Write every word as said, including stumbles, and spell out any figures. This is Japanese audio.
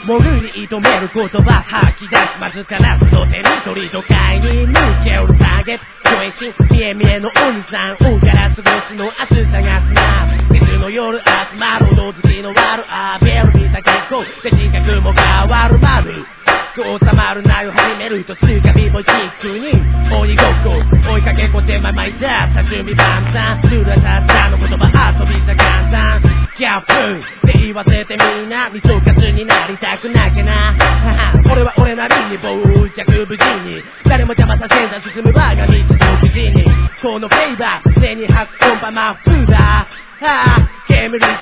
潜り止める言葉吐き出すまずからそのテリトリー都会に抜けおるターゲット上心見え見えのお兄さん大から過ごしの明日探すないつの夜集まる踊好きの悪あベルビー先行こうで人格も変わるまるこう収まるなよ始めるとすがビーボイキックに鬼ごっこ追いかけっこ手前巻いたさ準備万端ルールはたったの言葉遊びさ簡単ギャップって言わせてみんなみそかつになりたくなきゃな俺は俺なりに傍若無人に誰も邪魔させんだ進む我が道独自にこのフェイバー背に吐くコンパマフーバー煙